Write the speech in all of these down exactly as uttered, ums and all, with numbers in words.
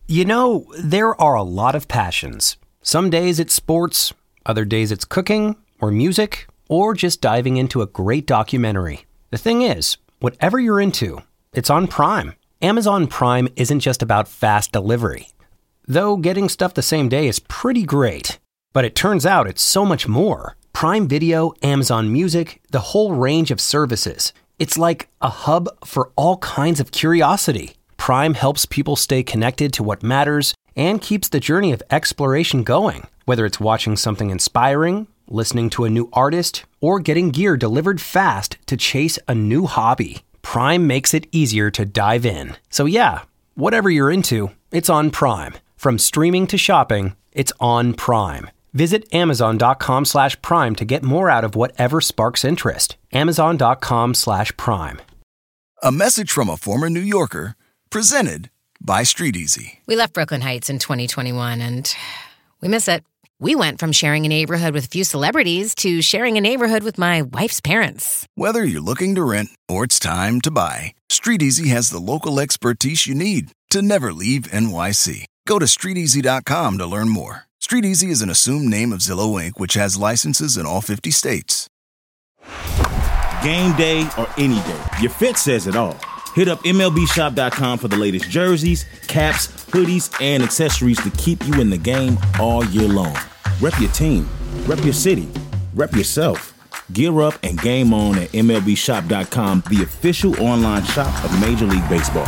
You know, there are a lot of passions. Some days it's sports, other days it's cooking or music, or just diving into a great documentary. The thing is, whatever you're into, it's on Prime. Amazon Prime isn't just about fast delivery. Though getting stuff the same day is pretty great. But it turns out it's so much more. Prime Video, Amazon Music, the whole range of services. It's like a hub for all kinds of curiosity. Prime helps people stay connected to what matters and keeps the journey of exploration going. Whether it's watching something inspiring, listening to a new artist, or getting gear delivered fast to chase a new hobby, Prime makes it easier to dive in. So yeah, whatever you're into, it's on Prime. From streaming to shopping, it's on Prime. Visit amazon.com slash prime to get more out of whatever sparks interest. Amazon.com slash prime. A message from a former New Yorker, presented by StreetEasy. We left Brooklyn Heights in twenty twenty-one, and we miss it. We went from sharing a neighborhood with a few celebrities to sharing a neighborhood with my wife's parents. Whether you're looking to rent or it's time to buy, StreetEasy has the local expertise you need to never leave N Y C. Go to street easy dot com to learn more. StreetEasy is an assumed name of Zillow Incorporated, which has licenses in all fifty states. Game day or any day, your fit says it all. Hit up M L B shop dot com for the latest jerseys, caps, hoodies, and accessories to keep you in the game all year long. Rep your team, rep your city, rep yourself. Gear up and game on at M L B shop dot com, the official online shop of Major League Baseball.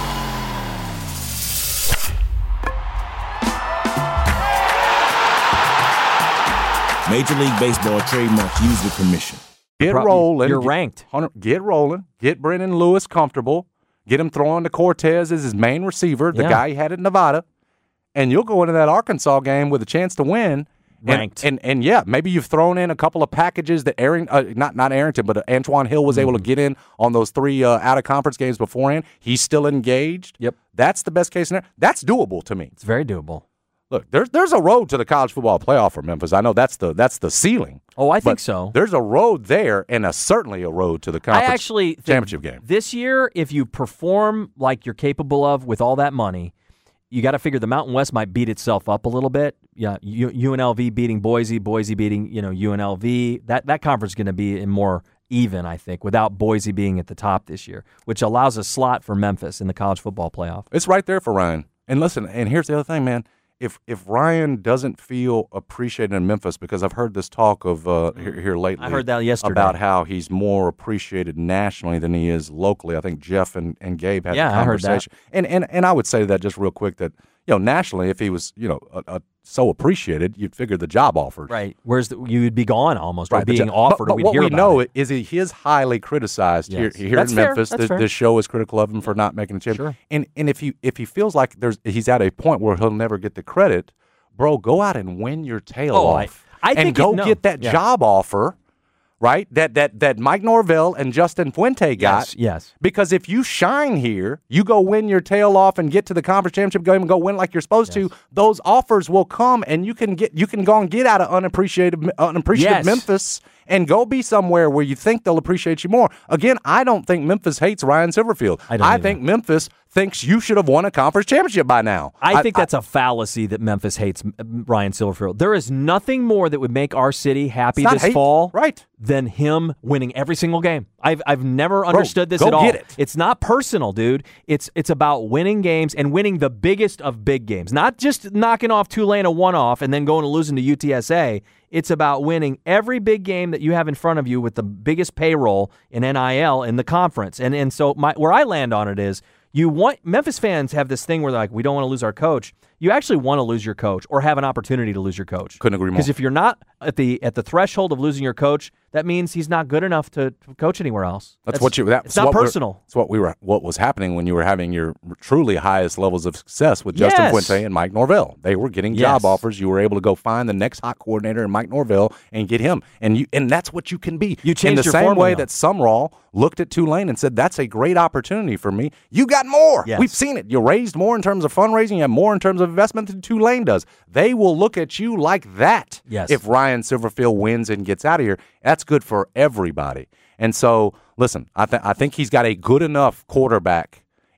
Major League Baseball trademark used with permission. Get rolling. You're ranked. Get rolling. Get Brennan Lewis comfortable. Get him throwing to Cortez as his main receiver, the Yeah. guy he had at Nevada. And you'll go into that Arkansas game with a chance to win. Ranked. And, and, and yeah, maybe you've thrown in a couple of packages that Aaron, uh, not not Arrington, but uh, Antoine Hill was mm. able to get in on those three uh, out-of-conference games beforehand. He's still engaged. Yep. That's the best case scenario. That's doable to me. It's very doable. Look, there's there's a road to the college football playoff for Memphis. I know that's the that's the ceiling. Oh, I think but so. There's a road there, and a, certainly a road to the conference I actually championship game. This year, if you perform like you're capable of with all that money, you got to figure the Mountain West might beat itself up a little bit. Yeah, U- UNLV beating Boise, Boise beating you know U N L V. That that conference is going to be in more even, I think, without Boise being at the top this year, which allows a slot for Memphis in the college football playoff. It's right there for Ryan. And listen, and here's the other thing, man. If if Ryan doesn't feel appreciated in Memphis, because I've heard this talk of uh, here, here lately. I heard that yesterday. About how he's more appreciated nationally than he is locally. I think Jeff and, and Gabe had yeah, the conversation. I heard that. And, and and I would say that just real quick that, you know, nationally, if he was, you know, a, a, so appreciated, you'd figure the job offered. Right. Whereas the, you would be gone almost, right, or being job, offered, but, or we'd but what hear we about know it. is he, he is highly criticized yes. here, here That's in fair. Memphis. That's The, fair. this show is critical of him for not making a championship. Sure. And and if he if he feels like there's he's at a point where he'll never get the credit, bro, go out and win your tail oh, off. I, I and think go it, no. get that yeah. job offer, right? That that that Mike Norvell and Justin Fuente got. Yes, yes. Because if you shine here, you go win your tail off and get to the conference championship game and go win like you're supposed yes. to, those offers will come and you can get you can go and get out of unappreciated unappreciated yes. Memphis and go be somewhere where you think they'll appreciate you more. Again, I don't think Memphis hates Ryan Silverfield. I, don't I either. think Memphis thinks you should have won a conference championship by now. I, I think I, that's a fallacy that Memphis hates Ryan Silverfield. There is nothing more that would make our city happy this hate, fall right. than him winning every single game. I've I've never understood Bro, this go at all. Get it. It's not personal, dude. It's it's about winning games and winning the biggest of big games. Not just knocking off Tulane a one-off and then going and losing to U T S A. It's about winning every big game that you have in front of you with the biggest payroll in N I L in the conference. And and so my where I land on it is you want Memphis fans have this thing where they're like, we don't want to lose our coach. You actually want to lose your coach or have an opportunity to lose your coach. Couldn't agree more. Because if you're not at the at the threshold of losing your coach, that means he's not good enough to, to coach anywhere else. That's, that's what you. That's it's not what personal. It's what we were. What was happening when you were having your truly highest levels of success with Justin yes. Fuente and Mike Norvell. They were getting yes. job offers. You were able to go find the next hot coordinator in Mike Norvell and get him. And you. And that's what you can be. You changed in the your same formula. way that Sumrall looked at Tulane and said, "That's a great opportunity for me." You got more. Yes. We've seen it. You raised more in terms of fundraising. You have more in terms of investment than Tulane does. They will look at you like that. Yes. If Ryan Silverfield wins and gets out of here, that's good for everybody. And so, listen, I, th- I think he's got a good enough quarterback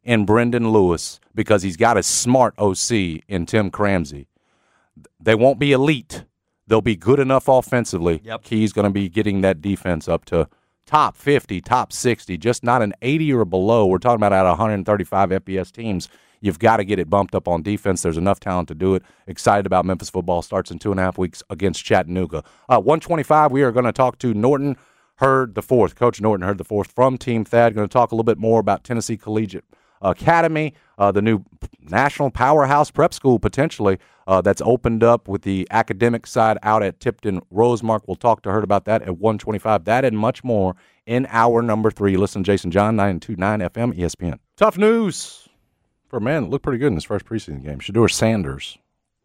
in Brendan Lewis because he's got a smart O C in Tim Cramsey. They won't be elite. They'll be good enough offensively. Yep. Key's going to be getting that defense up to top fifty, top sixty, just not an eighty or below. We're talking about out of one hundred thirty-five F B S teams. You've got to get it bumped up on defense. There's enough talent to do it. Excited about Memphis football. Starts in two and a half weeks against Chattanooga. Uh, one twenty-five, we are going to talk to Norton Hurd the fourth. Coach Norton Hurd the fourth from Team Thad. Going to talk a little bit more about Tennessee Collegiate Academy, uh, the new national powerhouse prep school potentially uh, that's opened up with the academic side out at Tipton Rosemark. We'll talk to Hurd about that at one twenty-five. That and much more in hour number three. Listen to Jason John, nine two nine F M E S P N. Tough news for a man that looked pretty good in his first preseason game. Shedeur Sanders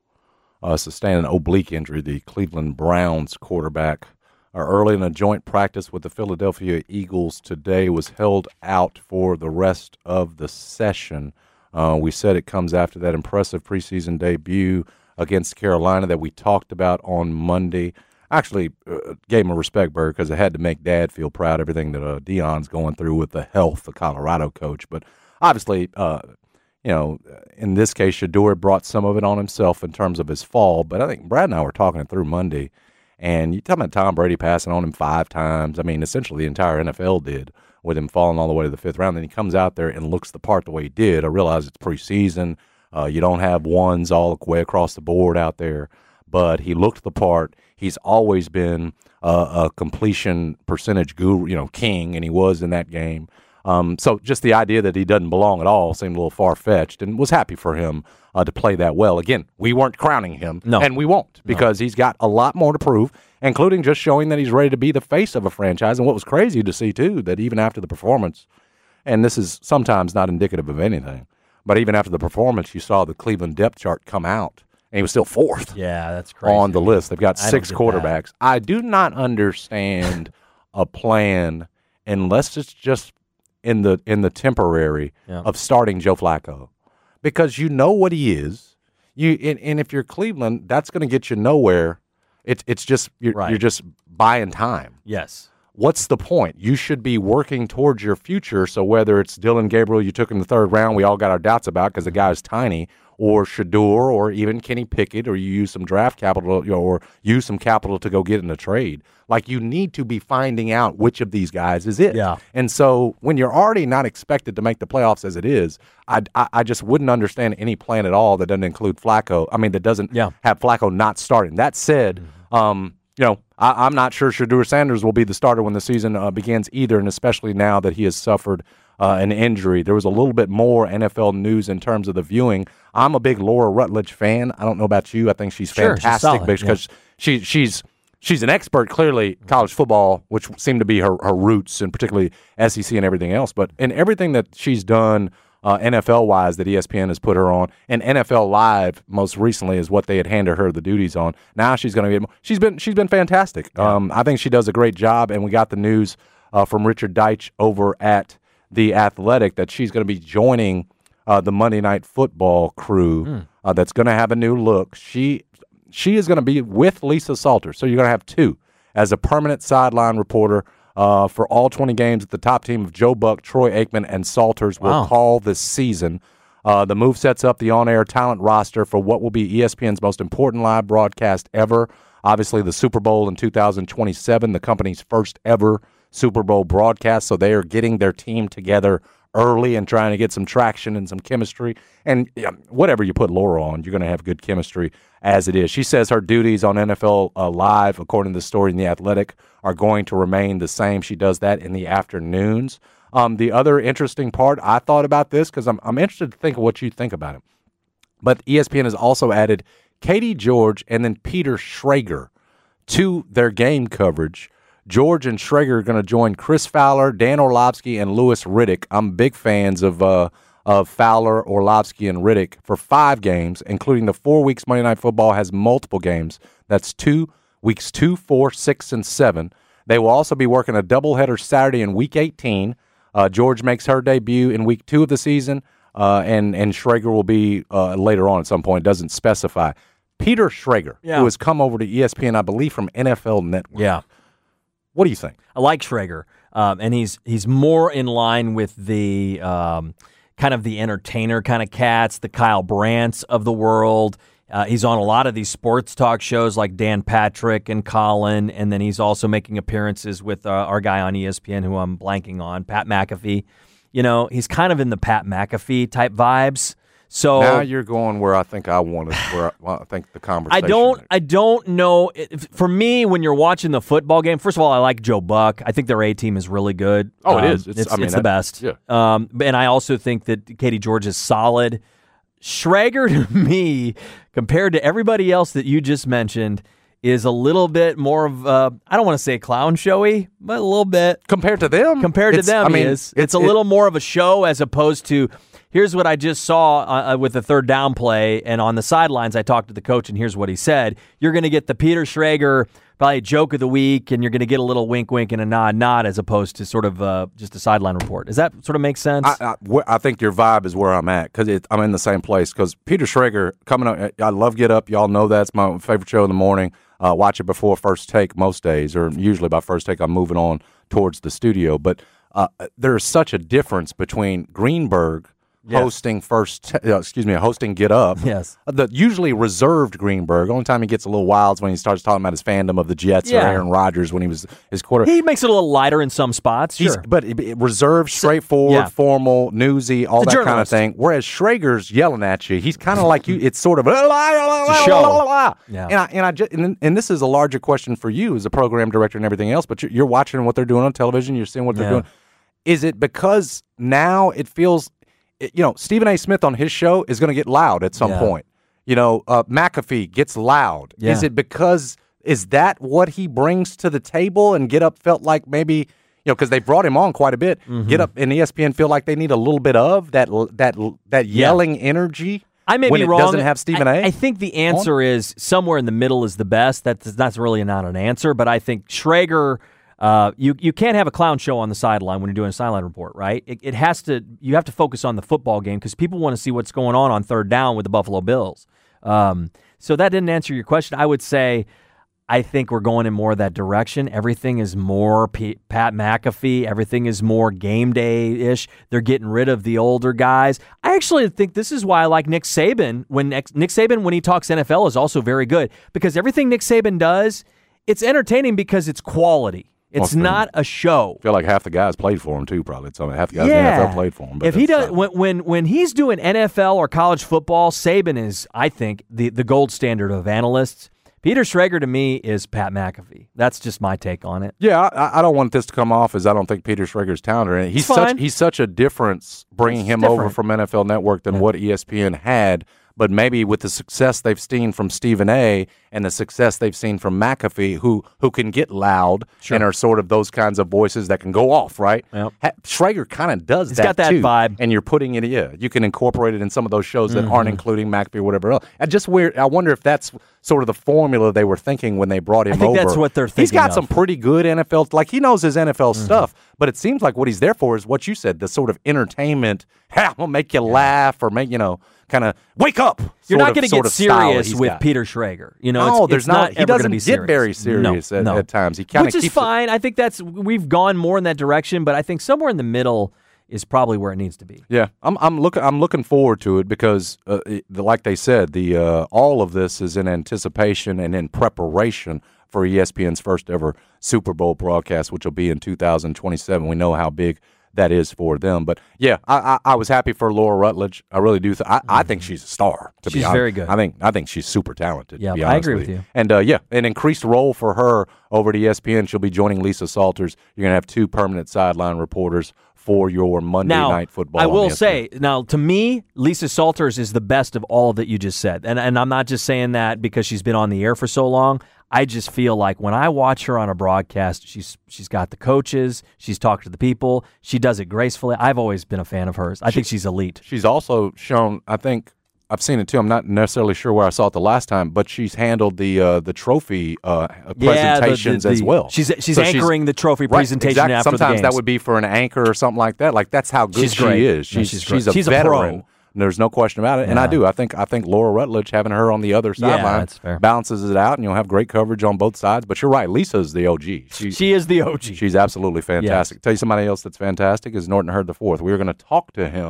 uh, sustained an oblique injury. The Cleveland Browns quarterback uh, early in a joint practice with the Philadelphia Eagles today was held out for the rest of the session. Uh, we said it comes after that impressive preseason debut against Carolina that we talked about on Monday. Actually, uh, gave him a respect burger because it had to make Dad feel proud, everything that uh, Deion's going through with the health, the Colorado coach. But obviously, uh, you know, in this case, Shedeur brought some of it on himself in terms of his fall. But I think Brad and I were talking it through Monday, and you talking about Tom Brady passing on him five times. I mean, essentially the entire N F L did with him falling all the way to the fifth round. Then he comes out there and looks the part the way he did. I realize it's preseason. Uh, you don't have ones all the way across the board out there. But he looked the part. He's always been uh, a completion percentage guru, you know, king, and he was in that game. Um, so just the idea that he doesn't belong at all seemed a little far-fetched, and was happy for him uh, to play that well. Again, we weren't crowning him, no. and we won't, because no. he's got a lot more to prove, including just showing that he's ready to be the face of a franchise. And what was crazy to see, too, that even after the performance, and this is sometimes not indicative of anything, but even after the performance, you saw the Cleveland depth chart come out, and he was still fourth. Yeah, that's crazy. On the list. They've got I six quarterbacks. That. I do not understand a plan unless it's just in the in the temporary yeah. of starting Joe Flacco, because you know what he is. You and, and if you're Cleveland, that's going to get you nowhere. It's it's just you're, right. you're just buying time. Yes. What's the point? You should be working towards your future. So whether it's Dylan Gabriel, you took in the third round, we all got our doubts about because the guy's tiny, or Shedeur, or even Kenny Pickett, or you use some draft capital, you know, or use some capital to go get in a trade. Like, you need to be finding out which of these guys is it. Yeah. And so when you're already not expected to make the playoffs as it is, I, I, I just wouldn't understand any plan at all that doesn't include Flacco. I mean, that doesn't yeah. have Flacco not starting. That said, mm-hmm. um, you know, I, I'm not sure Shedeur Sanders will be the starter when the season uh, begins either, and especially now that he has suffered uh, an injury. There was a little bit more N F L news in terms of the viewing. I'm a big Laura Rutledge fan. I don't know about you. I think she's sure, fantastic she's because yeah. she she's she's an expert, clearly, college football, which seemed to be her, her roots, and particularly S E C and everything else. But in everything that she's done uh, N F L-wise that E S P N has put her on, and N F L Live most recently is what they had handed her the duties on. Now she's going to get – she's been she's been fantastic. Yeah. Um, I think she does a great job, and we got the news uh, from Richard Deitch over at The Athletic that she's going to be joining uh, the Monday Night Football crew mm. uh, that's going to have a new look. She she is going to be with Lisa Salter, so you're going to have two as a permanent sideline reporter uh, for all twenty games that the top team of Joe Buck, Troy Aikman, and Salters will wow. call this season. Uh, the move sets up the on-air talent roster for what will be E S P N's most important live broadcast ever. Obviously, the Super Bowl in two thousand twenty-seven, the company's first ever Super Bowl broadcast, so they are getting their team together early and trying to get some traction and some chemistry. And yeah, whatever you put Laura on, you're going to have good chemistry as it is. She says her duties on N F L uh, Live, according to the story in The Athletic, are going to remain the same. She does that in the afternoons. Um, the other interesting part, I thought about this because I'm, I'm interested to think of what you think about it. But E S P N has also added Katie George and then Peter Schrager to their game coverage. George and Schrager are going to join Chris Fowler, Dan Orlovsky, and Louis Riddick. I'm big fans of uh, of Fowler, Orlovsky, and Riddick for five games, including the four weeks Monday Night Football has multiple games. That's two weeks two, four, six, and seven. They will also be working a doubleheader Saturday in Week eighteen. Uh, George makes her debut in Week two of the season, uh, and, and Schrager will be uh, later on at some point. It doesn't specify. Peter Schrager, yeah. who has come over to E S P N, I believe, from N F L Network. Yeah. What do you think? I like Schrager, um, and he's he's more in line with the um, kind of the entertainer kind of cats, the Kyle Brandts of the world. Uh, he's on a lot of these sports talk shows like Dan Patrick and Colin, and then he's also making appearances with uh, our guy on E S P N who I'm blanking on, Pat McAfee. You know, he's kind of in the Pat McAfee type vibes. So now you're going where I think I wanted, where I, well, I think the conversation. I don't. is. I don't know. If, for me, when you're watching the football game, first of all, I like Joe Buck. I think their A team is really good. Oh, it um, is. It's, It's, I mean, it's that- the best. Yeah. Um, and I also think that Katie George is solid. Schrager, to me, compared to everybody else that you just mentioned, is a little bit more of uh, I don't want to say clown showy, but a little bit Compared to them, compared to it's- them. I mean, he is. It's, a it- little more of a show as opposed to. Here's what I just saw uh, with the third down play, and on the sidelines, I talked to the coach, and here's what he said. You're going to get the Peter Schrager probably joke of the week, and you're going to get a little wink, wink, and a nod, nod, as opposed to sort of uh, just a sideline report. Does that sort of make sense? I, I, wh- I think your vibe is where I'm at because I'm in the same place. Because Peter Schrager coming up, I love Get Up. Y'all know that's my favorite show in the morning. Uh, watch it before First Take most days, or usually by First Take I'm moving on towards the studio. But uh, there's such a difference between Greenberg Yes. hosting First, uh, excuse me, hosting Get Up. Yes. Uh, The usually reserved Greenberg. Only time he gets a little wild is when he starts talking about his fandom of the Jets Yeah. or Aaron Rodgers when he was his quarter. he makes it a little lighter in some spots, He's, sure. but it- it- reserved, straightforward, yeah. formal, newsy, all The that kind of journalist. thing. Whereas Schrager's yelling at you. He's kind of like you. It's sort of a show. Yeah. And I and I just, and, and this is a larger question for you as a program director and everything else. But you're, you're watching what they're doing on television. You're seeing what they're Yeah. doing. Is it because now it feels, it- you know, Stephen A. Smith on his show is going to get loud at some Yeah. point. You know, uh, McAfee gets loud. Yeah. Is it because is that what he brings to the table? And Get Up felt like maybe, you know, because they brought him on quite a bit. Mm-hmm. Get Up and E S P N feel like they need a little bit of that that that yelling energy. I may when be it wrong. doesn't have Stephen I, A. I think the answer is somewhere in the middle is the best. That's that's really not an answer, but I think Schrager. Uh, you you can't have a clown show on the sideline when you're doing a sideline report, right? It, it has to. You have to focus on the football game because people want to see what's going on on third down with the Buffalo Bills. Um, so that didn't answer your question. I would say I think we're going in more of that direction. Everything is more P- Pat McAfee. Everything is more game day-ish. They're getting rid of the older guys. I actually think this is why I like Nick Saban. When Nick, Nick Saban, when he talks N F L, is also very good because everything Nick Saban does, it's entertaining because it's quality. It's Well, not a show. I feel like half the guys played for him too. Probably some half the guys Yeah. in the N F L played for him. but If he that's, does, uh, when, when when he's doing N F L or college football, Saban is, I think, the the gold standard of analysts. Peter Schrager to me is Pat McAfee. That's just my take on it. Yeah, I, I don't want this to come off as I don't think Peter Schrager's talented. He's It's fine. such he's such a difference bringing It's him different. over from N F L Network than what E S P N had. But maybe with the success they've seen from Stephen A. and the success they've seen from McAfee, who who can get loud and are sort of those kinds of voices that can go off, right? Yep. Ha- Schrager kind of does He's that got that too. vibe. And you're putting it, yeah, you can incorporate it in some of those shows that Mm-hmm. aren't including McAfee or whatever else. I just weird. I wonder if that's sort of the formula they were thinking when they brought him I think over. that's what they're He's thinking got of. some pretty good N F L, like he knows his N F L Mm-hmm. stuff, but it seems like what he's there for is what you said, the sort of entertainment, hey, I'm going to make you laugh or make, you know, kind of wake up. You're sort not of- going to sort get of style that serious he's with got. Peter Schrager. You know, No, it's, there's it's not, not- he ever doesn't gonna be get serious. very serious no, at- no. at times. He kinda Which is keeps it- fine. I think that's we've gone more in that direction, but I think somewhere in the middle is probably where it needs to be. Yeah, I'm I'm looking I'm looking forward to it because, uh, it, the, like they said, the uh, all of this is in anticipation and in preparation for E S P N's first ever Super Bowl broadcast, which will be in two thousand twenty-seven. We know how big that is for them, but yeah, I I, I was happy for Laura Rutledge. I really do. Th- I, I think she's a star. To be She's honest, very good. I think I think she's super talented. Yeah, to be I honest agree with with you. And uh, yeah, an increased role for her over at E S P N. She'll be joining Lisa Salters. You're gonna have two permanent sideline reporters for your Monday Now, night football. I on will E S P N. say, now to me, Lisa Salters is the best of all that you just said, and and I'm not just saying that because she's been on the air for so long. I just feel like when I watch her on a broadcast, she's she's got the coaches, she's talked to the people, she does it gracefully. I've always been a fan of hers. I think she's elite. She's also shown, I think, I've seen it too. I'm not necessarily sure where I saw it the last time, but she's handled the uh, the trophy uh, Yeah, the- presentations the- as the- well. She's she's So anchoring the trophy right, presentation exactly. after Sometimes the that games. would be for an anchor or something like that. Like that's how good She's she great. is. No, She's she's she's, great. a She's a veteran. pro. There's no question about it. And I Yeah. do. I think I think Laura Rutledge having her on the other Yeah, sideline that's fair. balances it out, and you'll have great coverage on both sides. But you're right, Lisa's the O G. She, She is the O G. She's absolutely fantastic. Yes. Tell you somebody else that's fantastic is Norton Hurd the Fourth. We were going to talk to him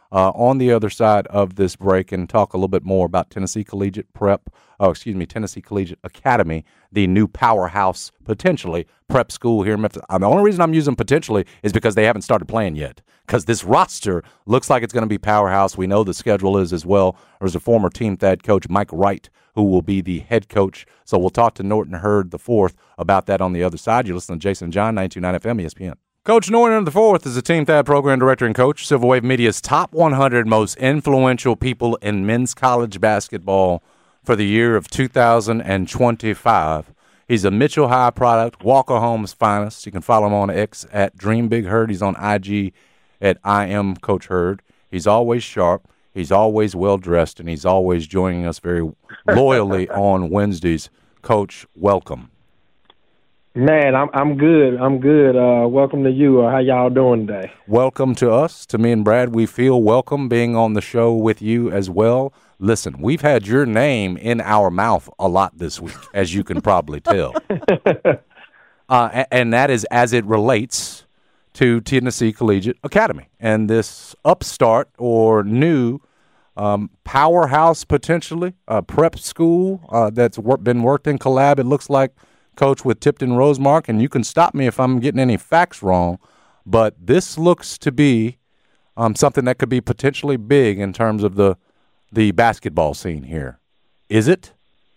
uh, on the other side of this break and talk a little bit more about Tennessee Collegiate Prep, oh, excuse me, Tennessee Collegiate Academy, the new powerhouse, potentially, prep school here in Memphis. Uh, the only reason I'm using potentially is because they haven't started playing yet, because this roster looks like it's going to be powerhouse. We know the schedule is as well. There's a former team head coach, Mike Wright, who will be the head coach. So we'll talk to Norton Hurd the fourth about that on the other side. You listen to Jason John, ninety-two point nine F M, E S P N. Coach Norton the fourth is the Team Thad Program Director and Coach, Silver Wave Media's top one hundred most influential people in men's college basketball for the year of two thousand twenty-five. He's a Mitchell High product, Walker Homes finest. You can follow him on X at Dream Big Herd. He's on I G at I am Coach Hurd. He's always sharp. He's always well-dressed, and he's always joining us very loyally on Wednesdays. Coach, welcome. Man, I'm I'm good. I'm good. Uh, welcome to you. Uh, how y'all doing today? Welcome to us, to me and Brad. We feel welcome being on the show with you as well. Listen, we've had your name in our mouth a lot this week, as you can probably tell. uh, and that is as it relates to Tennessee Collegiate Academy and this upstart or new um, powerhouse, potentially, uh, prep school uh, that's wor- been worked in collab, it looks like, Coach, with Tipton Rosemark, and you can stop me if I'm getting any facts wrong, but this looks to be um, something that could be potentially big in terms of the the basketball scene here. Is it?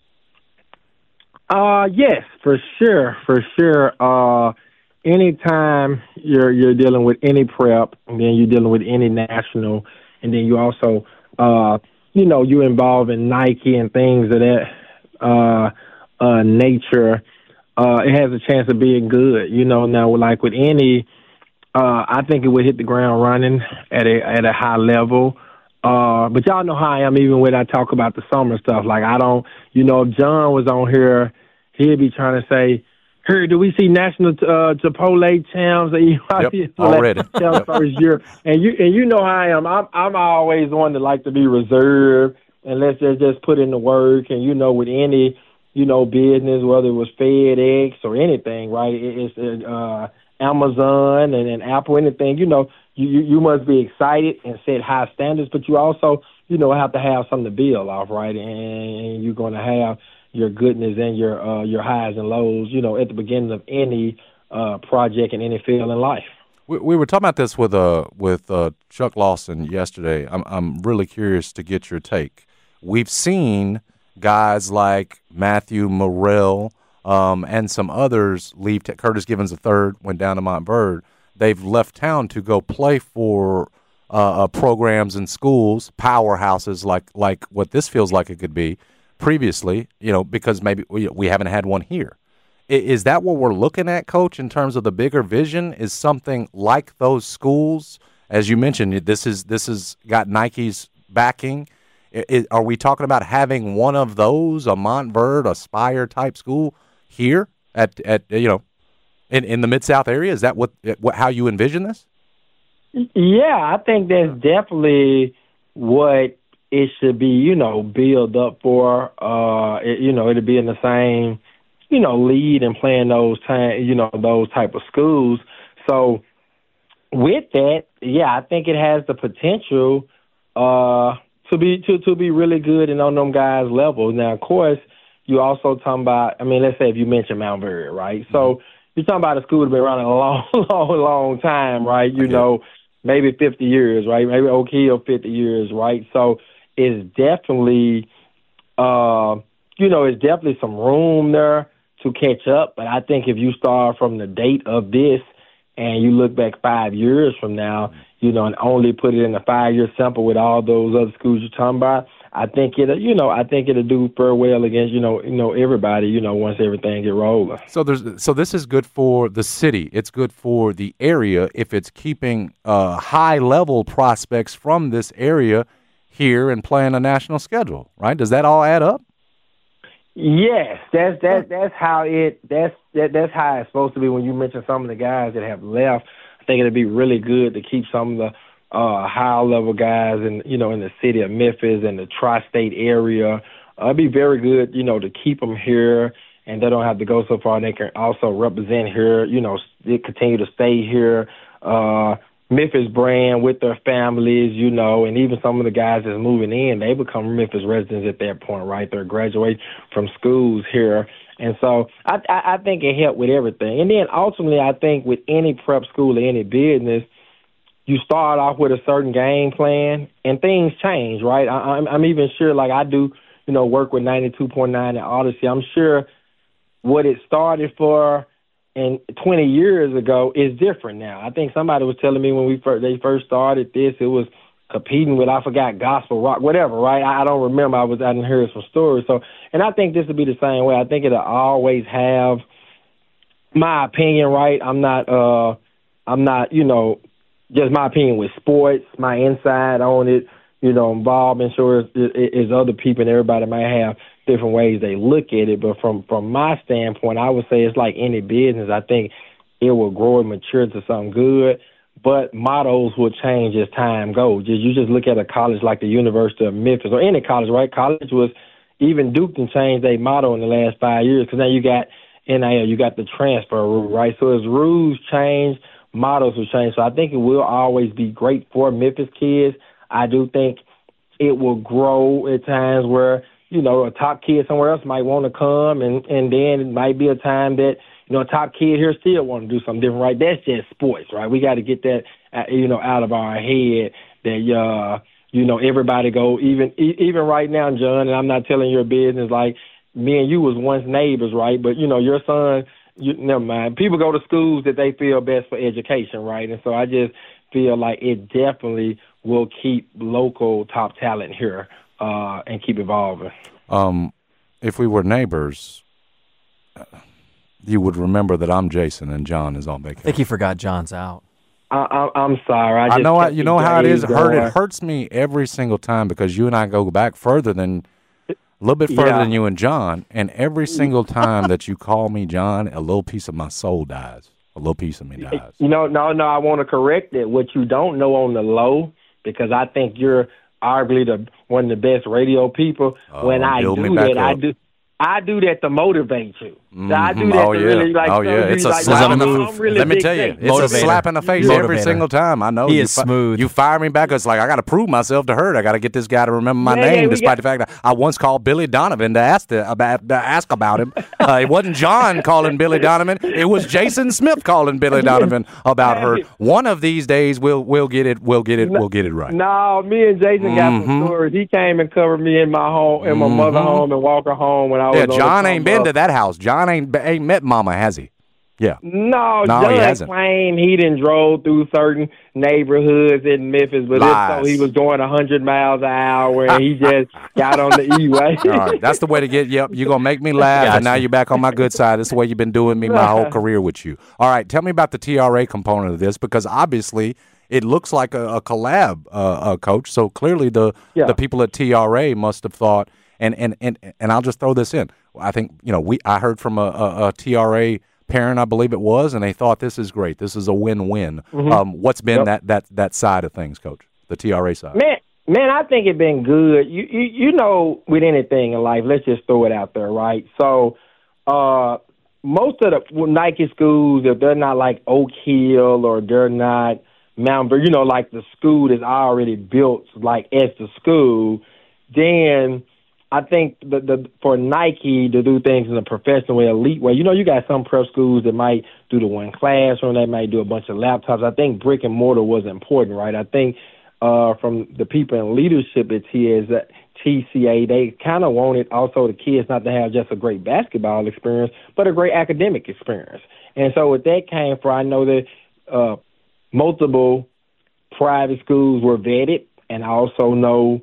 Uh, yes, for sure, for sure. Uh, anytime you're you're dealing with any prep, and then you're dealing with any national, and then you also, uh, you know, you're involved in Nike and things of that uh, uh, nature. Uh, it has a chance of being good, you know. Now, like with any, uh, I think it would hit the ground running at a at a high level. Uh, but y'all know how I am, even when I talk about the summer stuff. Like I don't, you know, if John was on here, he'd be trying to say, "Hey, do we see national uh, Chipotle champs?" Yep, already. Yep. First year, and you and you know how I am. I'm I'm always one that like to be reserved and let's just just put in the work. And you know, with any you know, business, whether it was FedEx or anything, right? It, it's uh, Amazon and, and Apple, anything, you know, you, you must be excited and set high standards, but you also, you know, have to have something to build off, right? And you're going to have your goodness and your uh, your highs and lows, you know, at the beginning of any uh, project in any field in life. We, we were talking about this with uh with uh, Chuck Lawson yesterday. I'm I'm really curious to get your take. We've seen guys like Matthew Morrell um, and some others leave. T- Curtis Givens the third went down to Montverde. They've left town to go play for uh, uh, programs and schools, powerhouses like like what this feels like it could be previously, you know, because maybe we, we haven't had one here. I, is that what we're looking at, Coach, in terms of the bigger vision? Is something like those schools, as you mentioned, this is this has got Nike's backing. Is, are we talking about having one of those, a Montverde, a Spire type school here at, at you know, in, in the Mid-South area? Is that what, what how you envision this? Yeah, I think that's definitely what it should be, you know, build up for. Uh, it, you know, it'll be in the same, you know, lead and playing those time, you know, those type of schools. So with that, yeah, I think it has the potential uh, to be to, to be really good and on them guys' level. Now, of course, you also talking about, I mean, let's say if you mentioned Montverde, right? Mm-hmm. So you're talking about a school that's been around a long, long, long time, right? You know, maybe fifty years, right? Maybe Oak Hill, fifty years, right? So it's definitely, uh, you know, it's definitely some room there to catch up. But I think if you start from the date of this and you look back five years from now, you know, and only put it in a five-year sample with all those other schools you're talking about, I think it'll, you know, I think it'll do very well against, you know, you know, everybody, you know, once everything get rolling. So there's, so this is good for the city. It's good for the area if it's keeping uh, high-level prospects from this area here and playing a national schedule, right? Does that all add up? Yes, that's that's that's how it that's that, that's how it's supposed to be. When you mention some of the guys that have left, I think it'd be really good to keep some of the uh, high level guys in you know in the city of Memphis and the tri-state area. Uh, it'd be very good, you know, to keep them here, and they don't have to go so far. They can also represent here, you know, they continue to stay here. Uh, Memphis brand with their families, you know, and even some of the guys that's moving in, they become Memphis residents at that point, right? They're graduating from schools here. And so I, I, I think it helped with everything. And then ultimately, I think with any prep school or any business, you start off with a certain game plan and things change, right? I, I'm, I'm even sure, like I do, you know, work with ninety-two point nine and Odyssey. I'm sure what it started for and twenty years ago is different now. I think somebody was telling me when we first, they first started this, it was competing with, I forgot, gospel rock, whatever, right? I, I don't remember. I was I didn't hear some stories. So, and I think this will be the same way. I think it'll always have my opinion, right? I'm not, uh, I'm not, you know, just my opinion with sports, my insight on it, you know, involved. And sure, is other people and everybody might have different ways they look at it. But from, from my standpoint, I would say it's like any business. I think it will grow and mature to something good, but mottos will change as time goes. You just look at a college like the University of Memphis or any college, right? College was, even Duke can change their motto in the last five years because now you got N I L, you got the transfer rule, right? So as rules change, mottos will change. So I think it will always be great for Memphis kids. I do think it will grow at times where, you know, a top kid somewhere else might want to come, and, and then it might be a time that, you know, a top kid here still want to do something different, right? That's just sports, right? We got to get that, uh, you know, out of our head that, uh, you know, everybody go, even even right now, John, and I'm not telling your business, like me and you was once neighbors, right? But, you know, your son, you, never mind. People go to schools that they feel best for education, right? And so I just feel like it definitely will keep local top talent here uh, and keep evolving. Um, if we were neighbors, uh, you would remember that I'm Jason and John is on vacation. I think he forgot John's out. I, I, I'm sorry. I, just I know. I, you know how it is. It, hurt, going. it hurts me every single time because you and I go back further than a little bit further yeah. than you and John, and every single time that you call me John, a little piece of my soul dies. A little piece of me dies. You know, no, no. I want to correct it. What you don't know on the low, because I think you're arguably the one of the best radio people. Oh, when I build me do back that, I up. do. I do that to motivate you. Mm-hmm. So I do that oh, to yeah. really like. Oh yeah, it's a like, slap in the I'm, I'm really Let me big tell you, thing. it's Motivator. a slap in the face Motivator. every single time. I know He you is smooth. You fire me back. It's like I got to prove myself to her. I got to get this guy to remember my Yeah, name, yeah, we despite got- the fact that I once called Billy Donovan to ask the, about to ask about him. Uh, it wasn't John calling Billy Donovan. It was Jason Smith calling Billy Donovan about her. One of these days, we'll we'll get it. We'll get it. We'll get it right. No, me and Jason got Mm-hmm. some stories. He came and covered me in my home, in my mother home, and Walker home when I was. Yeah, on the John ain't come been up. to that house. John ain't ain't met Mama, has he? Yeah. No, No, John he hasn't. claimed he didn't drove through certain neighborhoods in Memphis, but if Lies. so, he was going one hundred miles an hour, and he just got on the E-way. All right, that's the way to get. Yep, you're gonna make me laugh, Gotcha. and now you're back on my good side. That's the way you've been doing me my whole career with you. All right, tell me about the T R A component of this, because obviously it looks like a, a collab, uh, uh, Coach. So clearly the Yeah. the people at T R A must have thought, and and and and I'll just throw this in. I think you know we. I heard from a, a, a T R A parent, I believe it was, and they thought this is great. This is a win-win. Mm-hmm. Um, what's been Yep. that that that side of things, Coach? The T R A side. Man, man, I think it's been good. You, you, you know, with anything in life, let's just throw it out there, right? So, uh, most of the well, Nike schools, if they're not like Oak Hill or they're not Mount, Ver- you know, like the school is already built like as the school, then I think the, the for Nike to do things in a professional way, elite way, you know, you got some prep schools that might do the one classroom, they might do a bunch of laptops. I think brick and mortar was important, right? I think uh, from the people in leadership at T C A, they kind of wanted also the kids not to have just a great basketball experience, but a great academic experience. And so with that came for, I know that uh, multiple private schools were vetted, and I also know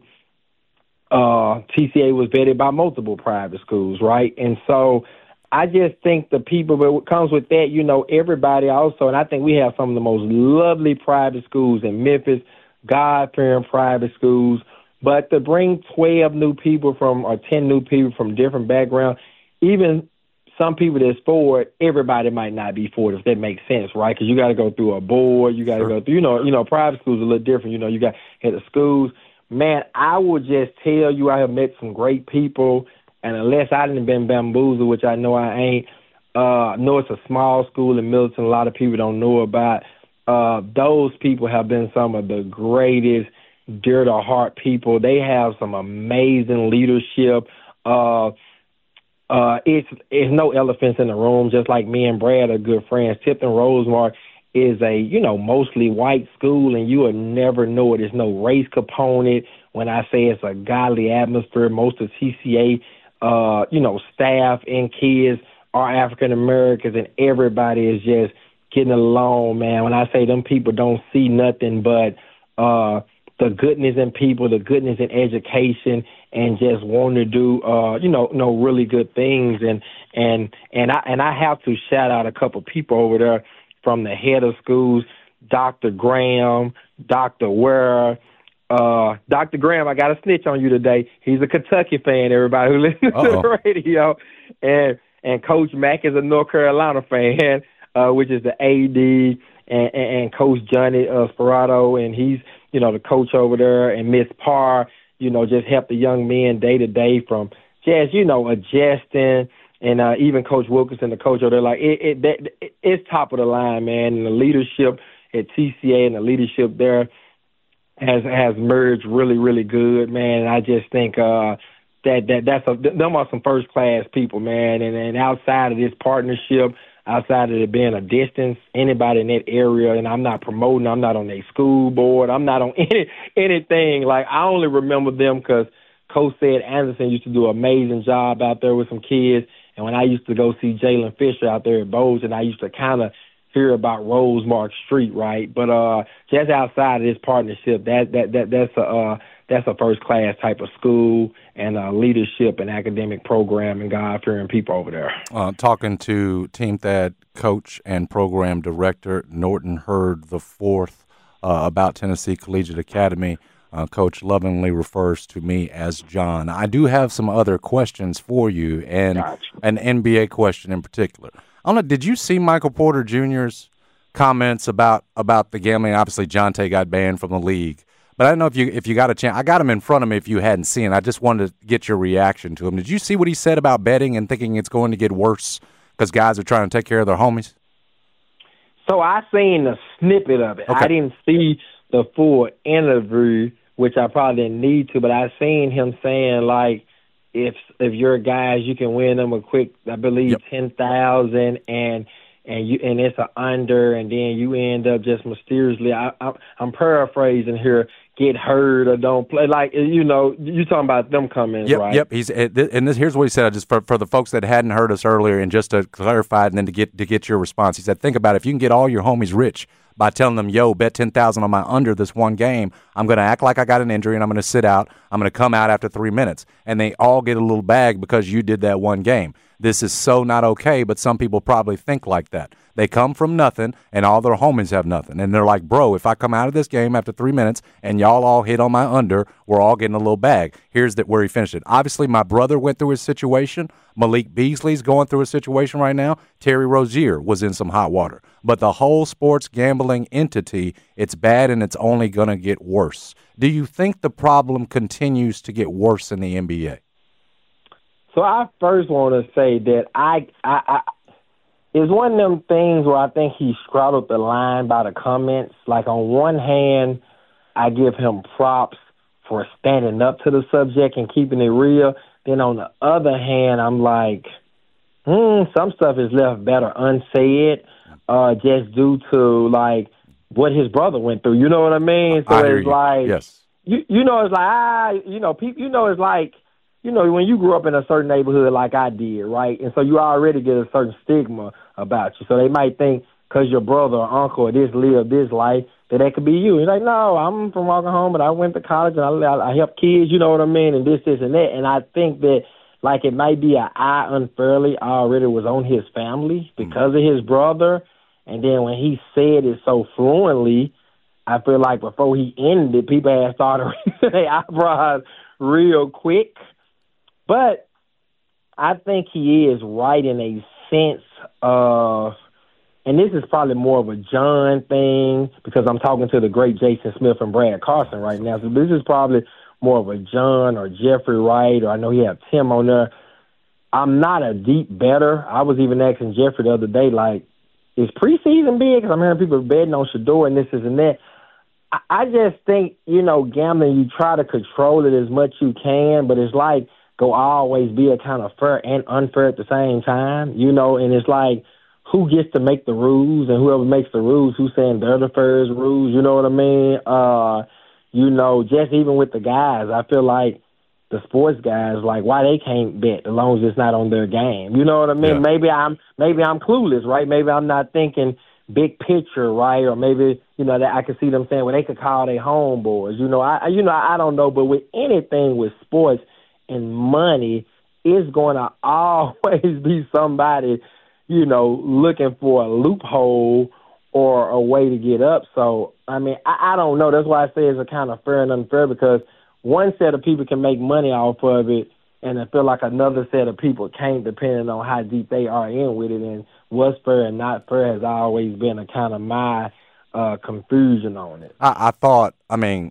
uh, T C A was vetted by multiple private schools, right? And so I just think the people, but what comes with that, you know, everybody also, and I think we have some of the most lovely private schools in Memphis, God-fearing private schools, but to bring twelve new people from, or ten new people from different backgrounds, even some people that's for it, everybody might not be for it, if that makes sense, right? Because you got to go through a board, you got to go through, you know, you know, private schools are a little different. You know, you got at the schools. Man, I would just tell you I have met some great people, and unless I didn't been bamboozled, which I know I ain't, uh, know it's a small school in Milton, a lot of people don't know about. uh, those people have been some of the greatest dear-to-heart people. They have some amazing leadership. Uh, uh, it's it's no elephants in the room, just like me and Brad are good friends. Tipton Rosemark is a, you know, mostly white school, and you will never know it. There's no race component. When I say it's a godly atmosphere, most of T C A, uh, you know, staff and kids are African-Americans, and everybody is just getting along, man. When I say them people don't see nothing but uh, the goodness in people, the goodness in education, and just want to do, uh, you know, know really good things. And and and I and I have to shout out a couple people over there from the head of schools, Doctor Graham, Doctor Ware. Uh, Doctor Graham, I got a snitch on you today. He's a Kentucky fan, everybody who listens Uh-oh. to the radio. And and Coach Mack is a North Carolina fan, uh, which is the A D, and, and, and Coach Johnny uh, Sperato, and he's, you know, the coach over there, and Miss Parr, you know, just help the young men day to day from just, you know, adjusting. And uh, even Coach Wilkinson, the coach over there, like, it, it, that, it, it's top of the line, man. And the leadership at T C A and the leadership there has has merged really, really good, man. And I just think uh, that that that's a, them are some first class people, man. And, and outside of this partnership, outside of it being a distance, anybody in that area, and I'm not promoting, I'm not on their school board, I'm not on any anything. Like, I only remember them because Coach said Anderson used to do an amazing job out there with some kids. And when I used to go see Jalen Fisher out there at Bozeman, I used to kind of hear about Rosemark Street, right? But uh, just outside of this partnership, that that that that's a uh, that's a first class type of school and uh, leadership and academic program and God fearing people over there. Uh, talking to Team Thad coach and program director Norton Hurd the fourth uh, about Tennessee Collegiate Academy. Uh, Coach lovingly refers to me as John. I do have some other questions for you, and gotcha. An N B A question in particular. I don't know, did you see Michael Porter Junior's comments about, about the gambling? Obviously, Jonte got banned from the league, but I don't know if you if you got a chance. I got him in front of me if you hadn't seen. I just wanted to get your reaction to him. Did you see what he said about betting and thinking it's going to get worse because guys are trying to take care of their homies? So I seen a snippet of it. Okay. I didn't see the full interview, which I probably didn't need to, but I seen him saying, like, if if you're guys, you can win them a quick, I believe, yep. ten thousand, and and you and it's an under, and then you end up just mysteriously, I, I, I'm paraphrasing here, get hurt or don't play. Like, you know, you talking about them comments, yep, right? Yep. He's and this, here's what he said. Just for, for the folks that hadn't heard us earlier, and just to clarify, and then to get to get your response, he said, think about it. If you can get all your homies rich by telling them, yo, bet ten thousand on my under this one game, I'm going to act like I got an injury and I'm going to sit out. I'm going to come out after three minutes. And they all get a little bag because you did that one game. This is so not okay, but some people probably think like that. They come from nothing, and all their homies have nothing. And they're like, bro, if I come out of this game after three minutes and y'all all hit on my under, we're all getting a little bag. Here's the, where he finished it. Obviously, my brother went through his situation. Malik Beasley's going through a situation right now. Terry Rozier was in some hot water. But the whole sports gambling entity, it's bad, and it's only going to get worse. Do you think the problem continues to get worse in the N B A? So I first want to say that I, I, I it's one of them things where I think he straddled the line by the comments. Like, on one hand, I give him props for standing up to the subject and keeping it real. Then on the other hand, I'm like, hmm, some stuff is left better unsaid, uh, just due to, like, what his brother went through. You know what I mean? So I it's hear you. like, yes. you, you know, it's like, ah, you know, people, you know, it's like, you know, when you grew up in a certain neighborhood like I did, right? And so you already get a certain stigma about you. So they might think because your brother or uncle or this lived this life that that could be you. You're like, no, I'm from Oklahoma, but I went to college and I, I, I help kids, you know what I mean, and this, this, and that. And I think that, like, it might be an eye unfairly already was on his family because mm-hmm. of his brother. And then when he said it so fluently, I feel like before he ended it, people had started raising their eyebrows real quick. But I think he is right in a sense of, and this is probably more of a John thing because I'm talking to the great Jason Smith and Brad Carson right now. So this is probably more of a John or Jeffrey Wright, or I know you have Tim on there. I'm not a deep bettor. I was even asking Jeffrey the other day, like, is preseason big? Because I'm hearing people betting on Shedeur and this, this, and that. I, I just think, you know, gambling, you try to control it as much you can, but it's like go always be a kind of fair and unfair at the same time, you know, and it's like who gets to make the rules, and whoever makes the rules, who's saying they're the fairest rules, you know what I mean? Uh, you know, just even with the guys, I feel like the sports guys, like, why they can't bet as long as it's not on their game. You know what I mean? Yeah. Maybe I'm maybe I'm clueless, right? Maybe I'm not thinking big picture, right? Or maybe, you know, that I could see them saying, well, they could call their homeboys. You know, I you know, I don't know, but with anything with sports and money, it's going to always be somebody, you know, looking for a loophole or a way to get up. So, I mean, I, I don't know. That's why I say it's a kind of fair and unfair, because one set of people can make money off of it, and I feel like another set of people can't, depending on how deep they are in with it. And what's fair and not fair has always been a kind of my uh, confusion on it. I, I thought, I mean,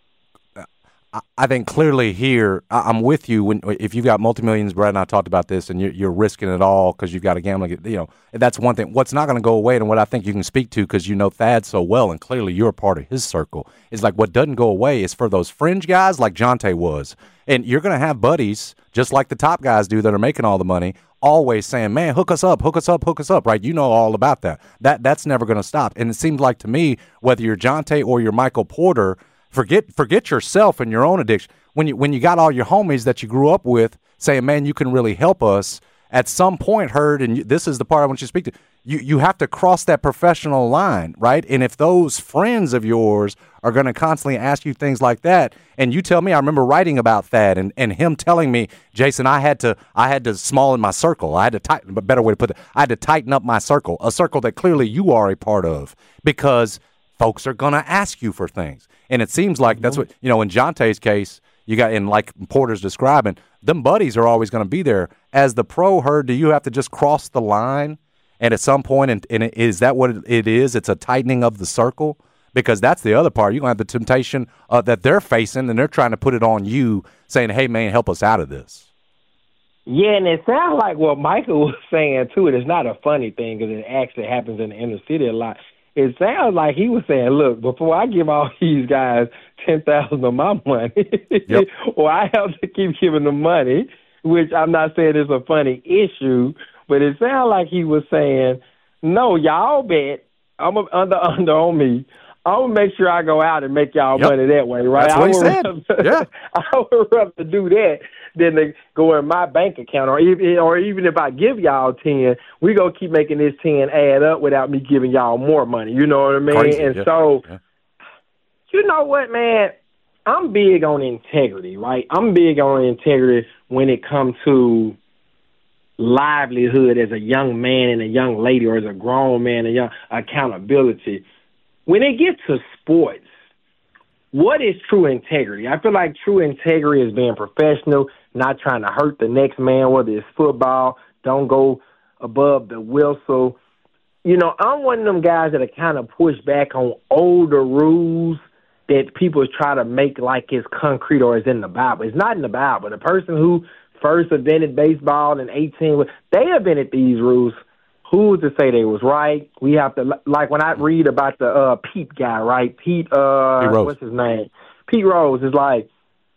I, I think clearly here, I, I'm with you. When if you've got multi-millions, Brad and I talked about this, and you're, you're risking it all because you've got a gambling, you know, that's one thing. What's not going to go away, and what I think you can speak to, because you know Thad so well, and clearly you're a part of his circle, is like what doesn't go away is for those fringe guys like Jonte was. And you're going to have buddies, just like the top guys do that are making all the money, always saying, man, hook us up, hook us up, hook us up, right? You know all about that. That That's never going to stop. And it seems like to me, whether you're Jonte or you're Michael Porter, forget forget yourself and your own addiction. When you when you got all your homies that you grew up with saying, man, you can really help us, at some point, Hurd, and you, this is the part I want you to speak to, you, you have to cross that professional line, right? And if those friends of yours are going to constantly ask you things like that, and you tell me, I remember writing about that, and, and him telling me, Jason, I had to I had to smallen my circle. I had to tighten, but better way to put it, I had to tighten up my circle, a circle that clearly you are a part of, because folks are going to ask you for things. And it seems like that's what, you know, in Jonte's case, you got, and like Porter's describing, them buddies are always going to be there. As the pro, Hurd, do you have to just cross the line? And at some point, and, and is that what it is? It's a tightening of the circle? Because that's the other part. You're going to have the temptation uh, that they're facing, and they're trying to put it on you, saying, hey, man, help us out of this. Yeah, and it sounds like what Michael was saying, too, and it's not a funny thing because it actually happens in the inner city a lot. It sounds like he was saying, look, before I give all these guys ten thousand dollars of my money, yep. or I have to keep giving them money, which I'm not saying is a funny issue, but it sounds like he was saying, no, y'all bet. I'm a, under under on me. I'm going to make sure I go out and make y'all yep. money that way, right? That's what I he said. Rather, yeah. I would rather do that than to go in my bank account, or even, or even if I give y'all ten, we going to keep making this ten add up without me giving y'all more money. You know what I mean? Crazy, and yeah. so, yeah. you know what, man? I'm big on integrity, right? I'm big on integrity when it comes to livelihood as a young man and a young lady, or as a grown man and young accountability. When it gets to sports, what is true integrity? I feel like true integrity is being professional, not trying to hurt the next man, whether it's football, don't go above the whistle. You know, I'm one of them guys that are kind of push back on older rules that people try to make like it's concrete or it's in the Bible. It's not in the Bible. The person who first invented baseball in eighteen, they invented these rules. Who's to say they was right? We have to, like when I read about the uh, Pete guy, right? Pete, uh, Pete Rose. What's his name? Pete Rose is like,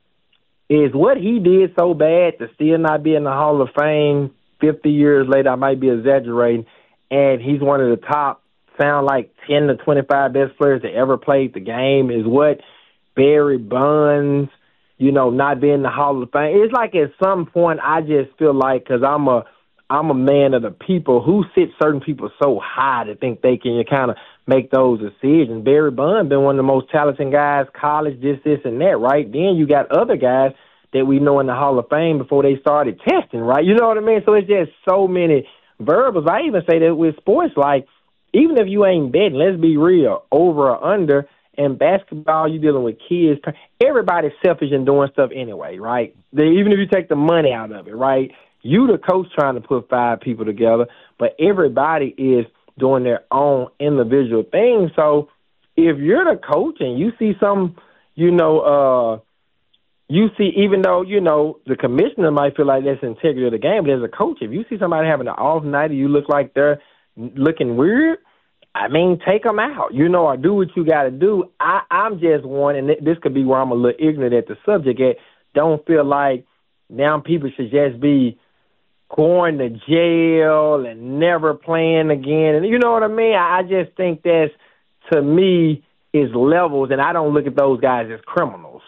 is what he did so bad to still not be in the Hall of Fame fifty years later? I might be exaggerating. And he's one of the top, sound like ten to twenty-five best players that ever played the game. Is what Barry Bonds, you know, not being in the Hall of Fame. It's like at some point I just feel like, because I'm a, I'm a man of the people, who sit certain people so high to think they can kind of make those decisions. Barry Bonds been one of the most talented guys, college, this, this, and that, right? Then you got other guys that we know in the Hall of Fame before they started testing, right? You know what I mean? So it's just so many variables. I even say that with sports, like, even if you ain't betting, let's be real, over or under, in basketball, you're dealing with kids. Everybody's selfish in doing stuff anyway, right? They, even if you take the money out of it, right? You, the coach, trying to put five people together, but everybody is doing their own individual thing. So if you're the coach and you see some, you know, uh, you see, even though, you know, the commissioner might feel like that's integrity of the game, but as a coach, if you see somebody having an off night and you look like they're looking weird, I mean, take them out, you know, or do what you got to do. I, I'm just one, and this could be where I'm a little ignorant at the subject. At don't feel like now people should just be going to jail and never playing again. And you know what I mean? I, I just think that's, to me, is levels, and I don't look at those guys as criminals.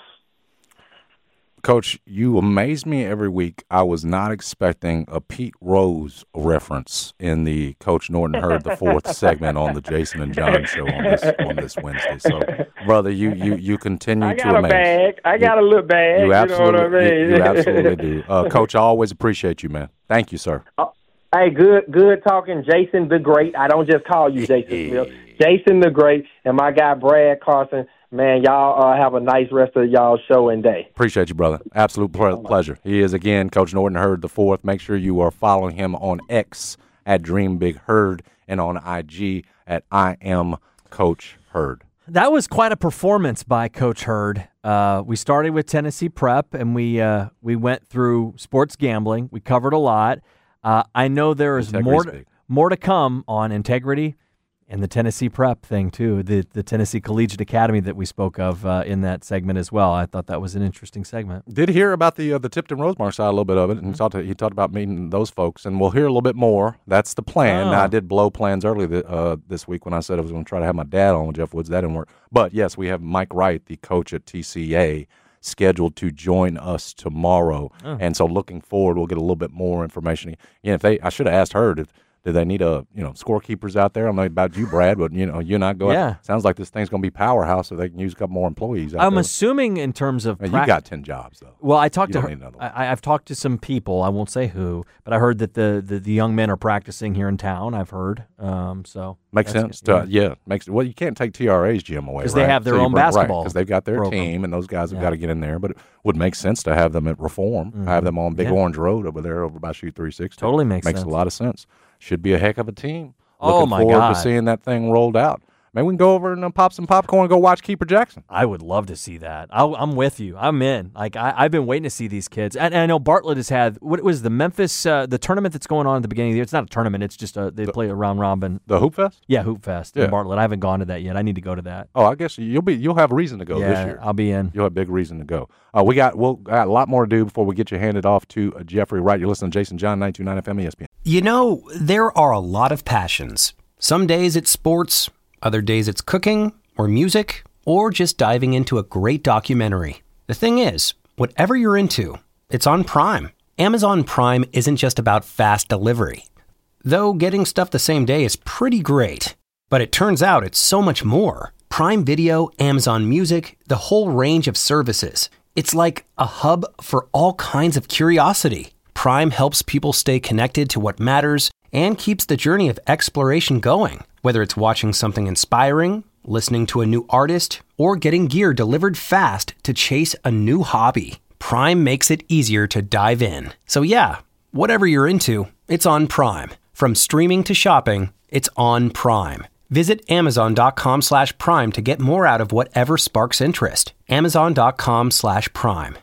Coach, you amaze me every week. I was not expecting a Pete Rose reference in the Coach Norton Hurd the fourth segment on the Jason and John show on this on this Wednesday. So, brother, you you you continue I to got amaze. A bag. I you, got a little bag. You absolutely, you know what I mean? you, you absolutely do, uh, Coach. I always appreciate you, man. Thank you, sir. Uh, hey, good good talking, Jason the Great. I don't just call you Jason Smith. Jason the Great and my guy Brad Carson. Man, y'all uh, have a nice rest of y'all's show and day. Appreciate you, brother. Absolute ple- pleasure. He is, again, Coach Norton Hurd the fourth. Make sure you are following him on X at Dream Big Hurd and on I G at I am Coach Hurd. That was quite a performance by Coach Hurd. Uh, we started with Tennessee Prep, and we uh, we went through sports gambling. We covered a lot. Uh, I know there is more to, more to come on integrity and the Tennessee Prep thing, too, the the Tennessee Collegiate Academy that we spoke of uh, in that segment as well. I thought that was an interesting segment. Did hear about the uh, the Tipton Rosemar side a little bit of it, and he talked, he talked about meeting those folks, and we'll hear a little bit more. That's the plan. Oh. Now, I did blow plans early th- uh, this week when I said I was going to try to have my dad on with Jeff Woods. That didn't work. But, yes, we have Mike Wright, the coach at T C A, scheduled to join us tomorrow. Oh. And so looking forward, we'll get a little bit more information. Yeah, if they, I should have asked her if do they need a you know scorekeepers out there? I don't know about you, Brad, but you know you and I go. Yeah. Out. Sounds like this thing's going to be powerhouse, so they can use a couple more employees. Out I'm there. assuming in terms of I mean, pra- you got ten jobs though. Well, I talked you to don't her. need another one. I, I've talked to some people. I won't say who, but I heard that the, the, the young men are practicing here in town. I've heard. Um, so makes sense. To, yeah. yeah, makes well. You can't take T R A's gym away because right? they have their so own bring, basketball because right, they've got their program. team, and those guys have Yeah. got to get in there. But it would make sense to have them at Reform, Mm-hmm. have them on Big Yeah. Orange Road over there, over by Shoot three sixty. Totally makes makes sense. a lot of sense. Should be a heck of a team. Oh, Looking my forward God. to seeing that thing rolled out. Maybe we can go over and uh, pop some popcorn and go watch Keeper Jackson. I would love to see that. I'll, I'm with you. I'm in. Like I, I've been waiting to see these kids. And, and I know Bartlett has had what was the Memphis uh, the tournament that's going on at the beginning of the year. It's not a tournament. It's just a, they The- play a round robin. The Hoop Fest? Yeah, Hoop Fest Yeah. in Bartlett. I haven't gone to that yet. I need to go to that. Oh, I guess you'll be you'll have reason to go yeah, this year. I'll be in. You'll have big reason to go. Uh, we got we'll got a lot more to do before we get you handed off to uh, Jeffrey Wright. You're listening to Jason John, nine two nine F M E S P N. You know, there are a lot of passions. Some days it's sports, other days it's cooking or music, or just diving into a great documentary. The thing is, whatever you're into, it's on Prime. Amazon Prime isn't just about fast delivery. Though getting stuff the same day is pretty great. But it turns out it's so much more. Prime Video, Amazon Music, the whole range of services. It's like a hub for all kinds of curiosity. Prime helps people stay connected to what matters and keeps the journey of exploration going. Whether it's watching something inspiring, listening to a new artist, or getting gear delivered fast to chase a new hobby, Prime makes it easier to dive in. So yeah, whatever you're into, it's on Prime. From streaming to shopping, it's on Prime. Visit amazon.com slash prime to get more out of whatever sparks interest. Amazon.com slash prime.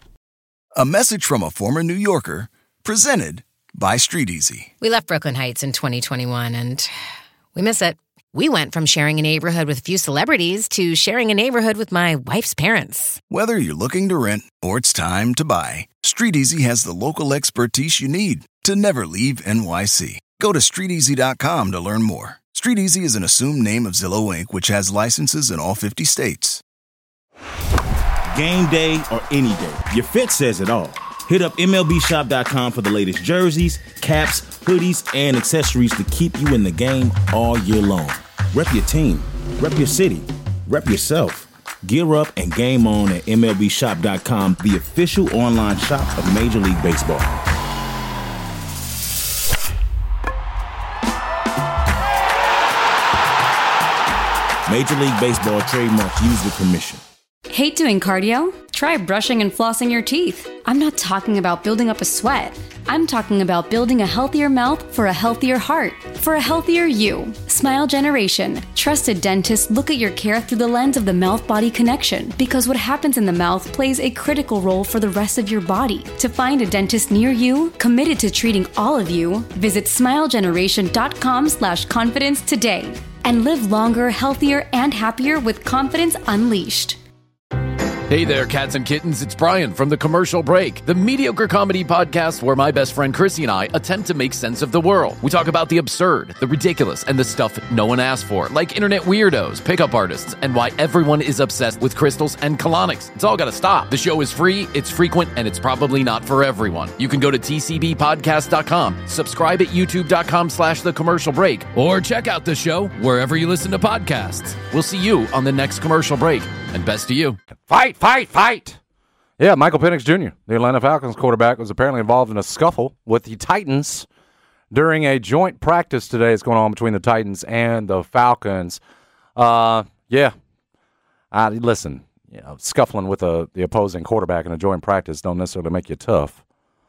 A message from a former New Yorker, presented by StreetEasy. We left Brooklyn Heights in twenty twenty-one, and we miss it. We went from sharing a neighborhood with a few celebrities to sharing a neighborhood with my wife's parents. Whether you're looking to rent or it's time to buy, StreetEasy has the local expertise you need to never leave N Y C. Go to street easy dot com to learn more. StreetEasy is an assumed name of Zillow Incorporated, which has licenses in all fifty states. Game day or any day, your fit says it all. Hit up M L B shop dot com for the latest jerseys, caps, hoodies, and accessories to keep you in the game all year long. Rep your team, rep your city, rep yourself. Gear up and game on at M L B shop dot com, the official online shop of Major League Baseball. Major League Baseball trademarks used with permission. Hate doing cardio? Try brushing and flossing your teeth. I'm not talking about building up a sweat. I'm talking about building a healthier mouth for a healthier heart, for a healthier you. Smile Generation. Trusted dentists look at your care through the lens of the mouth-body connection, because what happens in the mouth plays a critical role for the rest of your body. To find a dentist near you, committed to treating all of you, visit smilegeneration.com slash confidence today and live longer, healthier, and happier with confidence unleashed. Hey there, cats and kittens. It's Brian from The Commercial Break, the mediocre comedy podcast where my best friend Chrissy and I attempt to make sense of the world. We talk about the absurd, the ridiculous, and the stuff no one asked for, like internet weirdos, pickup artists, and why everyone is obsessed with crystals and colonics. It's all got to stop. The show is free, it's frequent, and it's probably not for everyone. You can go to t c b podcast dot com, subscribe at youtube.com slash The Commercial Break, or check out the show wherever you listen to podcasts. We'll see you on the next commercial break, and best to you. Fight, fight, fight. Yeah, Michael Penix Junior, the Atlanta Falcons quarterback, was apparently involved in a scuffle with the Titans during a joint practice today that's going on between the Titans and the Falcons. Uh, yeah, uh, listen, you know, scuffling with a, the opposing quarterback in a joint practice don't necessarily make you tough.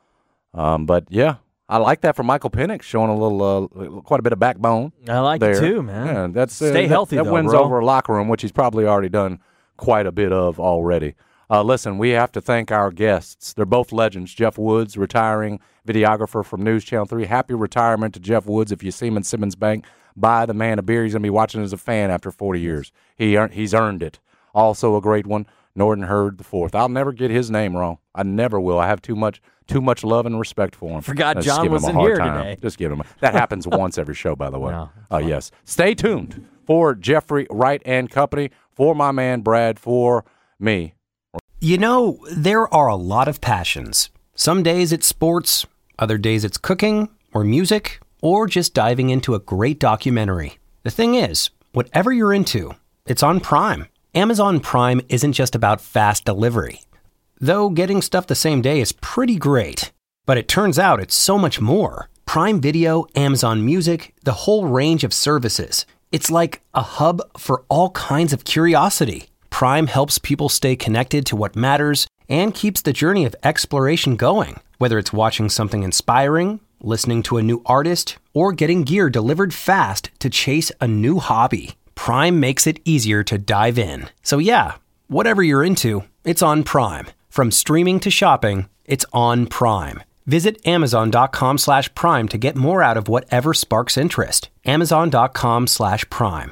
Um, but, yeah, I like that for Michael Penix, showing a little, uh, quite a bit of backbone. I like there. it too, man. Yeah, that's, Stay uh, healthy, that, that though, wins bro. over a locker room, which he's probably already done quite a bit of already. Uh, listen, we have to thank our guests. They're both legends. Jeff Woods, retiring videographer from News Channel three. Happy retirement to Jeff Woods. If you see him in Simmons Bank, buy the man a beer. He's going to be watching as a fan after forty years. He earned, He's earned it. Also a great one, Norton Hurd the fourth. I'll never get his name wrong. I never will. I have too much too much love and respect for him. Forgot Just John give him a wasn't hard here time. today. Just give him a, that happens once every show, by the way. No, uh, yes. Stay tuned for Jeffrey Wright and Company, for my man Brad, for me. You know, there are a lot of passions. Some days it's sports, other days it's cooking or music, or just diving into a great documentary. The thing is, whatever you're into, it's on Prime. Amazon Prime isn't just about fast delivery. Though getting stuff the same day is pretty great. But it turns out it's so much more. Prime Video, Amazon Music, the whole range of services. It's like a hub for all kinds of curiosity. Prime helps people stay connected to what matters and keeps the journey of exploration going. Whether it's watching something inspiring, listening to a new artist, or getting gear delivered fast to chase a new hobby, Prime makes it easier to dive in. So yeah, whatever you're into, it's on Prime. From streaming to shopping, it's on Prime. Visit amazon.com slash prime to get more out of whatever sparks interest. Amazon.com slash prime.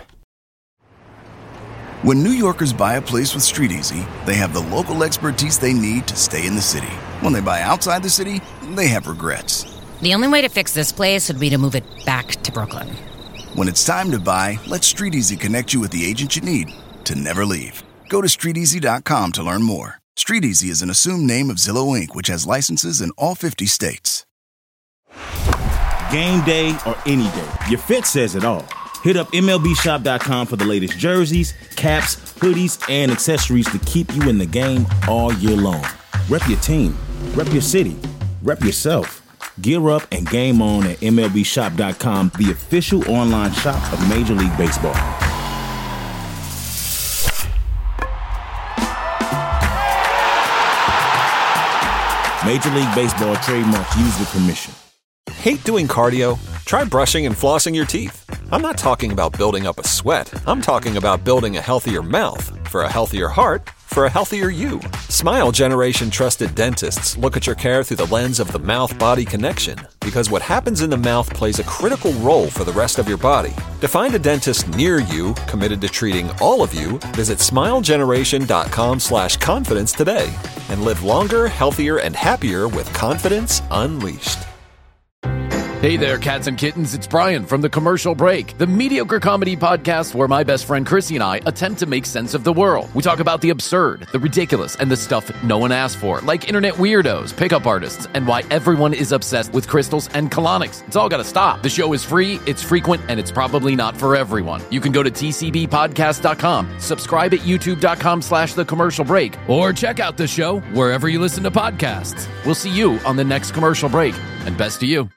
When New Yorkers buy a place with Street Easy, they have the local expertise they need to stay in the city. When they buy outside the city, they have regrets. The only way to fix this place would be to move it back to Brooklyn. When it's time to buy, let Street Easy connect you with the agent you need to never leave. Go to street easy dot com to learn more. Street Easy is an assumed name of Zillow Incorporated, which has licenses in all fifty states. Game day or any day, your fit says it all. Hit up M L B shop dot com for the latest jerseys, caps, hoodies, and accessories to keep you in the game all year long. Rep your team, rep your city, rep yourself. Gear up and game on at M L B shop dot com, the official online shop of Major League Baseball. Major League Baseball trademarks used with permission. Hate doing cardio? Try brushing and flossing your teeth. I'm not talking about building up a sweat. I'm talking about building a healthier mouth for a healthier heart for a healthier you. Smile Generation trusted dentists look at your care through the lens of the mouth-body connection, because what happens in the mouth plays a critical role for the rest of your body. To find a dentist near you committed to treating all of you, visit smilegeneration.com slash confidence today and live longer, healthier, and happier with confidence unleashed. Hey there, cats and kittens. It's Brian from The Commercial Break, the mediocre comedy podcast where my best friend Chrissy and I attempt to make sense of the world. We talk about the absurd, the ridiculous, and the stuff no one asked for, like internet weirdos, pickup artists, and why everyone is obsessed with crystals and colonics. It's all got to stop. The show is free, it's frequent, and it's probably not for everyone. You can go to t c b podcast dot com, subscribe at youtube.com slash The Commercial Break, or check out the show wherever you listen to podcasts. We'll see you on the next commercial break, and best to you.